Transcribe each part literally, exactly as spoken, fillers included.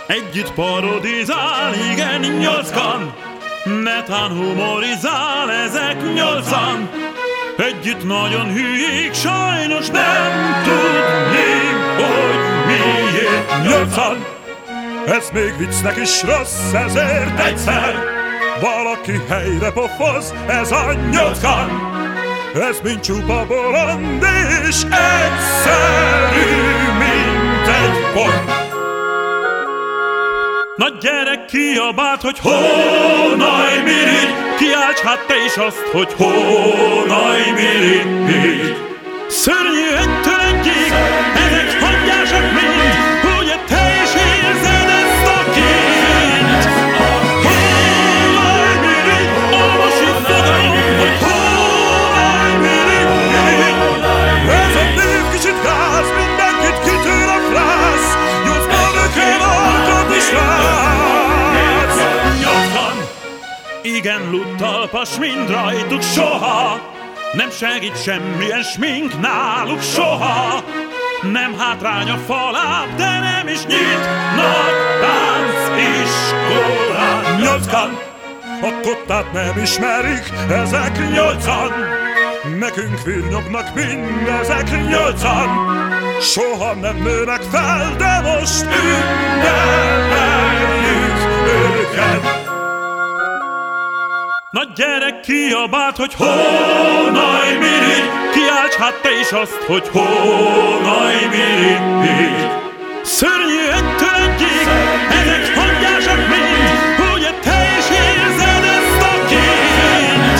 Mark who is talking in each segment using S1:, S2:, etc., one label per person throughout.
S1: Együtt parodizál, igen, nyolckan, netán humorizál, ezek nyolcan. Együtt nagyon hülyék, sajnos nem tudni, hogy miért nyolcan. Ez még viccnek is rossz, ezért egyszer valaki helyre pofoz, ez a nyolckan. Ez mind csupa bolond és egyszerű, mint egy pont. Na gyerek, kiabált, hogy hónaj mirigy, kiálts hát te is azt, hogy hónaj mirigy. Szörnyű egytől egyik, ezek hangyásak mind, ugye te is érzed ezt a kint. Hónaj mirigy, orvosi fogalom, hogy hónaj mirigy. Ez a név kicsit gáz, mindenkit kitűr a frász, nyolcban öké voltad is rác. Nyolcban, igen, ludtalpas mind rajtuk soha, nem segít semmilyen smink náluk soha. Nem hátrány a faláb, de nem is nyitnak tánciskolát. Nyolckan, a kottát nem ismerik, ezek nyolcan. Nekünk virnyognak mind, ezek nyolcan. Soha nem nőnek fel, de most ünnepeljük őket. Na gyerek, kiabált, hogy hónaj mirigy, kiálts hát te is azt, hogy hónaj mirigy. Szörnyű egytől egyik, ezek hangyásak mind, ugye te is érzed ezt a kint.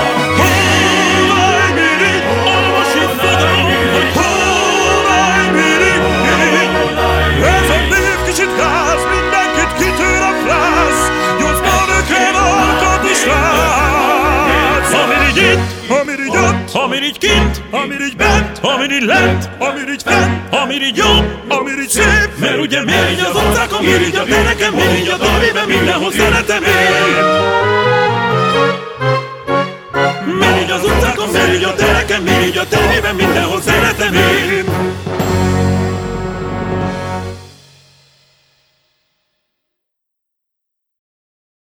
S1: Hónaj mirigy, orvosi fogalom, hogy hónaj mirigy. Ez a név kicsit gáz, mindenkit kitűr a frász, nyolcban öké voltad is rác. Amirigy itt, amirigy ott, amirigy kint, amirigy bent, amirigy lent, amirigy fent, amirigy jobb, amirigy szép. Mert ugye mirigy az utcákon, mirigy a tereken, mirigy a dalében, mindenhol szeretem én. Mirigy az utcákon, mirigy a tereken, mirigy a tévében, mindenhol szeretem én.